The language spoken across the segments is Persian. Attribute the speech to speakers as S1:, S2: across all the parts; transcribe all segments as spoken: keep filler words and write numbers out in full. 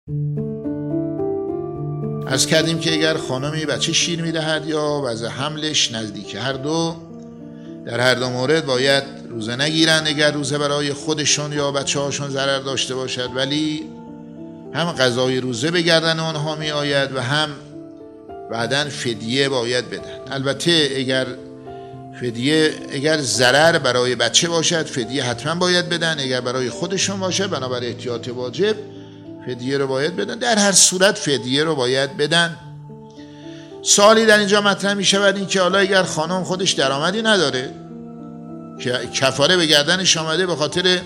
S1: عرض کردیم که اگر خانمی بچه شیر میدهد یا وضع حملش نزدیک هر دو، در هر دو مورد باید روزه نگیرند اگر روزه برای خودشون یا بچه هاشون ضرر داشته باشد، ولی هم قضای روزه به گردن آنها می آید و هم بعداً فدیه باید بدن. البته اگر فدیه اگر ضرر برای بچه باشد فدیه حتما باید بدن، اگر برای خودشون باشد بنابر احتیاط واجب فدیه رو باید بدن. در هر صورت فدیه رو باید بدن. سوالی در اینجا مطرح می شود این که حالا اگر خانم خودش درآمدی نداره که کفاره به گردنش آمده به خاطر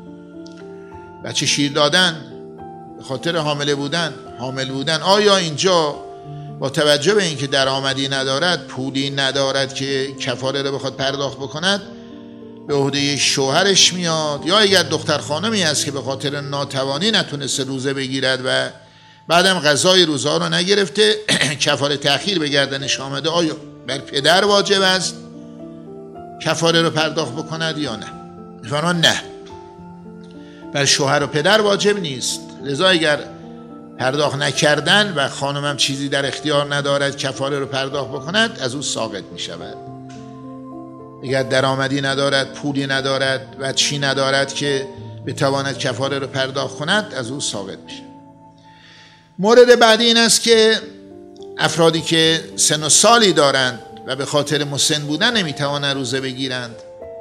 S1: بچه شیر دادن، به خاطر حامله بودن حامل بودن، آیا اینجا با توجه به اینکه درآمدی ندارد، پولی ندارد که کفاره رو بخواد پرداخت بکند، به عهده شوهرش میاد؟ یا اگر دختر خانمی است که به خاطر ناتوانی نتونسته روزه بگیرد و بعدم قضای روزه رو نگرفته کفاره تأخیر به گردنش آمده، آیا بر پدر واجب است کفاره رو پرداخت بکند یا نه؟ میفرمان نه، بر شوهر و پدر واجب نیست. لذا اگر پرداخت نکردن و خانمم چیزی در اختیار ندارد کفاره رو پرداخت بکند، از او ساقط می شود. اگر درآمدی ندارد، پولی ندارد و چی ندارد که بتواند کفاره رو پرداخت کند، از او ساقط می شود. مورد بعدی این است که افرادی که سن و سالی دارند و به خاطر مسن بودن نمی توانند روزه بگیرند،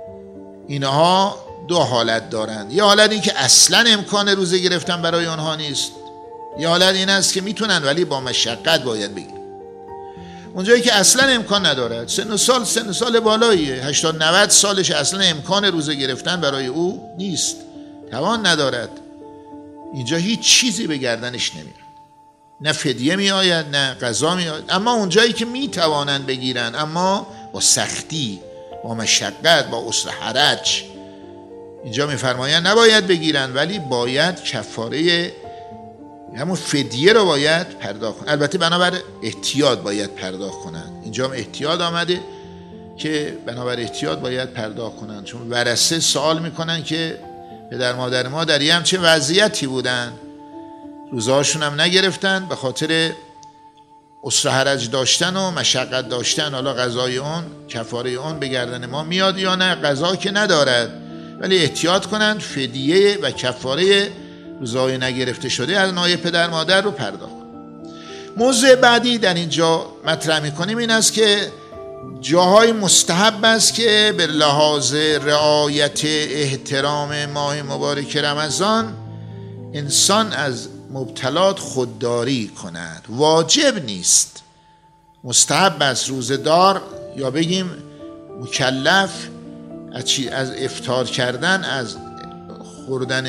S1: اینها دو حالت دارند. یه حالت این که اصلا امکان روزه گرفتن برای آنها نیست، یه حالت این است که میتونن ولی با مشقت باید بگیرن. اونجایی که اصلا امکان ندارد، سن و سال سن و سال بالاییه، هشتاد نود سالش، اصلا امکان روزه گرفتن برای او نیست، توان ندارد، اینجا هیچ چیزی به گردنش نمیاد، نه فدیه می آید نه قضا می آید. اما اونجایی که می توانند بگیرن اما با سختی، با مشقت، با عسر حرج، اینجا می فرمایند نباید بگیرن ولی باید کفاره همون فدیه رو باید پرداخت کنند. البته بنابر احتیاط باید پرداخت کنند. اینجا هم احتیاط آمده که بنابر احتیاط باید پرداخت کنند، چون ورثه سوال میکنن که پدر مادر ما در یه همچه وضعیتی بودن، روزه هاشون هم نگرفتن، به خاطر عسر حرج داشتن و مشقت داشتن، حالا قضای اون کفاره اون به گردن ما میاد یا نه؟ قضا که ندارد، ولی احتیاط کنند فدیه و کفاره روزهای نگرفته شده از نای پدر مادر رو پرداخت کنند. موضوع بعدی در اینجا مطرح میکنیم این است که جاهای مستحب است که به لحاظ رعایت احترام ماه مبارک رمضان انسان از مبتلات خودداری کند. واجب نیست، مستحب است روزه‌دار یا بگیم مکلف از افطار کردن، از خوردن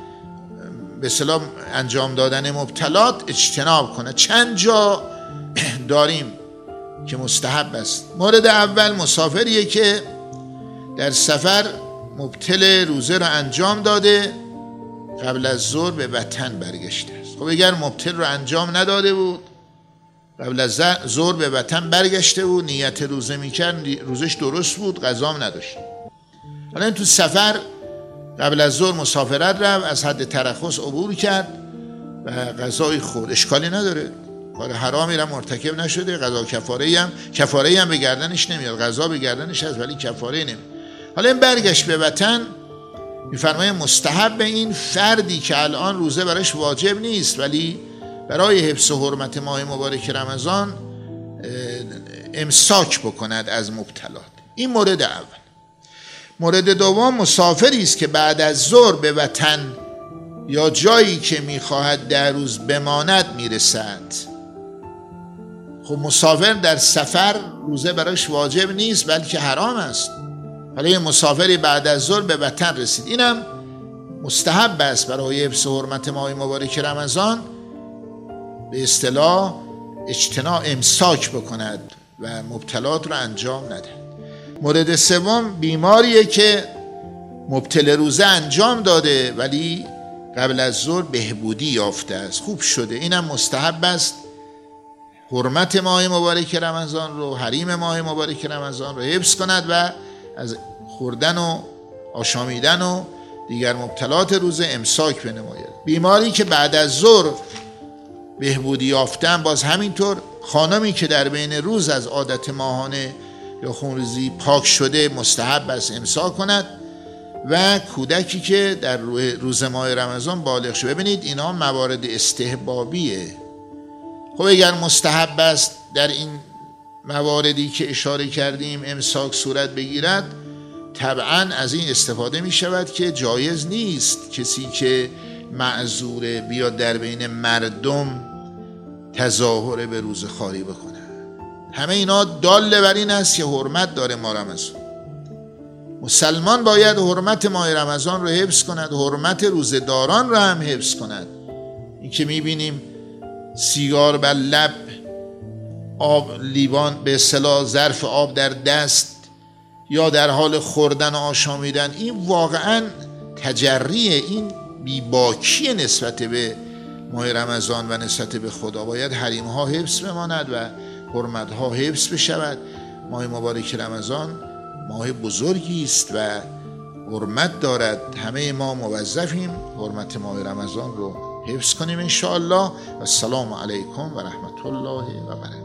S1: به اصطلاح انجام دادن مبتلات اجتناب کنه. چند جا داریم که مستحب است. مورد اول مسافریه که در سفر مبتل روزه رو انجام داده، قبل از ظهر به وطن برگشته است. خب اگر مبتل رو انجام نداده بود، قبل از ظهر به وطن برگشته بود، نیت روزه میکرد، روزش درست بود، قضام نداشت. حالا این تو سفر قبل از ظهر مسافرت رفت، از حد ترخص عبور کرد و قضای خورد، اشکالی نداره، کار حرامی را مرتکب نشده، قضا کفاره هم کفاره هم به گردنش نمیاد، قضا به گردنش هست ولی کفاره نمیاد. حالا این برگشت به وطن، میفرماید مستحب به این فردی که الان روزه براش واجب نیست ولی برای حفظ و حرمت ماه مبارک رمضان امساک بکند از مبتلات. این مورد اول. مورد دوم مسافری است که بعد از ظهر به وطن یا جایی که میخواهد در روز بماند میرسد. خب مسافر در سفر روزه براش واجب نیست بلکه حرام است. حالا این مسافری بعد از ظهر به وطن رسید، اینم مستحب است برای حفظ و حرمت ماه مبارک رمضان به اصطلاح اجتناع امساک بکند و مبتلات رو انجام نده. مورد سوم بیماریه که مبتل روزه انجام داده ولی قبل از ظهر بهبودی یافته است، خوب شده، اینم مستحب است حرمت ماه مبارک رمضان رو، حریم ماه مبارک رمضان رو حفظ کند و از خوردن و آشامیدن و دیگر مبتلات روزه امساک بنماید. بیماری که بعد از ظهر بهبودی یافتن، باز همینطور خانمی که در بین روز از عادت ماهانه یا خونریزی پاک شده مستحب است امساک کند و کودکی که در روز ماه رمضان بالغ شده. ببینید اینا موارد استحبابیه. خب اگر مستحب است در این مواردی که اشاره کردیم امساک صورت بگیرد، طبعا از این استفاده می شود که جایز نیست کسی که معذوره بیاد در بین مردم تظاهر به روز خاری بکنه. همه اینا داله بر این است که حرمت داره ماه رمضان. مسلمان باید حرمت ماه رمضان رو حفظ کند، حرمت روزداران رو هم حفظ کند. این که می بینیم سیگار بر لب، آب لیوان به اصطلاح ظرف آب در دست یا در حال خوردن و آشامیدن، این واقعا تجریه، این بیباکی نسبت به ماه رمضان و نسبت به خدا. باید حریم ها حفظ بماند و حرمت ها حفظ بشود. ماه مبارک رمضان ماه بزرگی است و حرمت دارد. همه ما موظفیم حرمت ماه رمضان رو حفظ کنیم ان شاء الله. و السلام علیکم و رحمت الله و برکاته.